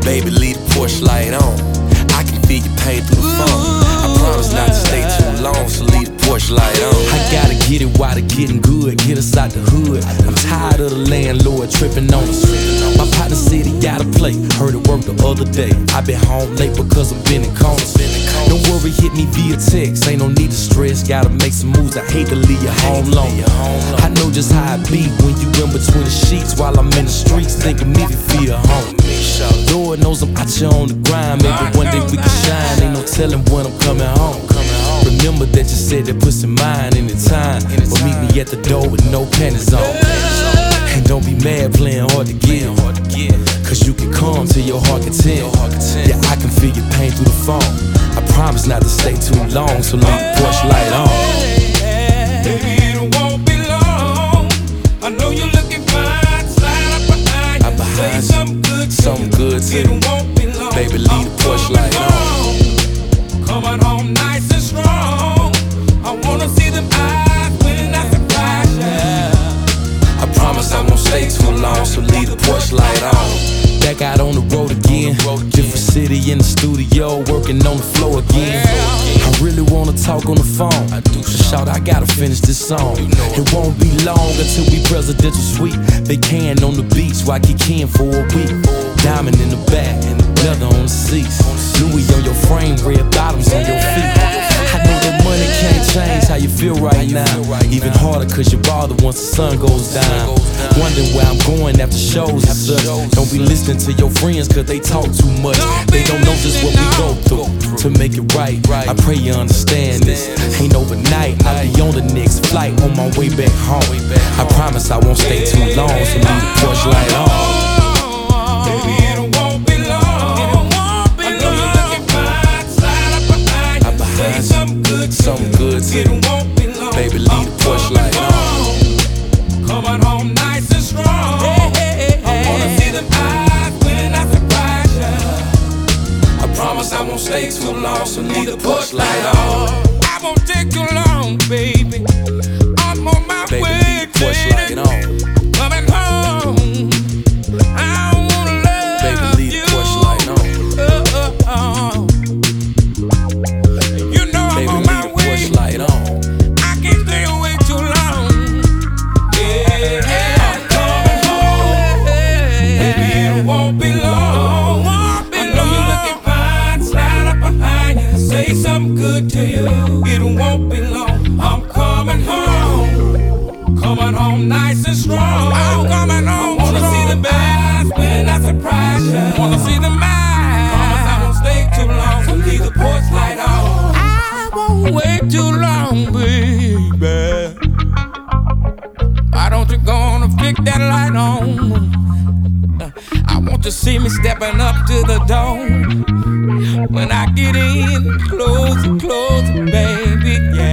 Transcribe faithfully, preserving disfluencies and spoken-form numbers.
Baby, leave the porch light on. I can feel your pain through the phone. I promise not to stay too long, so leave the porch light on. I gotta get it while it's getting good, get us out the hood. I'm tired of the landlord tripping on us. My partner said he got a play, heard it work the other day. I been home late because I've been in corners. Don't worry, hit me via text, ain't no need to stress. Gotta make some moves, I hate to leave you home alone. I know just how it be when you in between the sheets while I'm in the streets, thinking me to feel home. Lord knows I'm out here on the grind, maybe one day we can shine. Ain't no telling when I'm coming home. Remember that you said that pussy mine anytime, but meet me at the door with no panties on. And don't be mad playing hard to get, cause you can come till your heart can tell. Yeah, I can feel your pain through the phone. I promise not to stay too long, so leave the porch light on. Baby, it won't be long. I know you're looking fine. Slide up behind you, say something good to something good to you. It won't be long. Baby, leave the porch light on. Coming home nice and strong. I wanna see them eyes when I surprise you. I promise I won't stay too long, so leave the porch light on. Back out on the road again, different city in the studio, working on the floor again. I really wanna talk on the phone, so shout, I gotta finish this song. It won't be long until we presidential suite. They can on the beach while kicking for a week. Diamond in the back, leather on the seats, Louis on your frame, red bottoms on your feet. I know that money can't change how you feel right now. Even harder cause you bother once the sun goes down. Wondering where I'm going after shows and such. Don't be listening to your friends cause they talk too much. They don't know just what we go through to make it right. I pray you understand this. Ain't overnight, I'll be on the next flight on my way back home. I promise I won't stay too long, so leave the porch light on. Baby, it won't be long. I know you're looking fine. Slide up behind you, say something good to something good to it won't be long. Baby, leave the porch light on. Coming home nice and strong. I wanna see them eyes when I surprise you. I promise I won't stay too long, so leave the porch light on. I won't take too long, baby. I'm on my Baby, way. leave the porch light on. Coming home. I wanna love Baby, leave the porch light on. Oh, oh, oh. You know I'm Baby, on leave my the way. porch light on. I can't stay away too long. Yeah, I'm coming home. Baby, it won't be long. I know you're looking fine. Slide up behind you, say something good to you. It won't be long. I'm coming home. Coming home nice and strong. I'm coming home. Wanna see the eyes when I surprise you. Wanna see the eyes. Promise I won't stay too long, so leave the porch light on. I won't wait too long, baby. Why don't you go on and flick that light on? I want to see me stepping up to the door. When I get in, close it, close it, baby, yeah.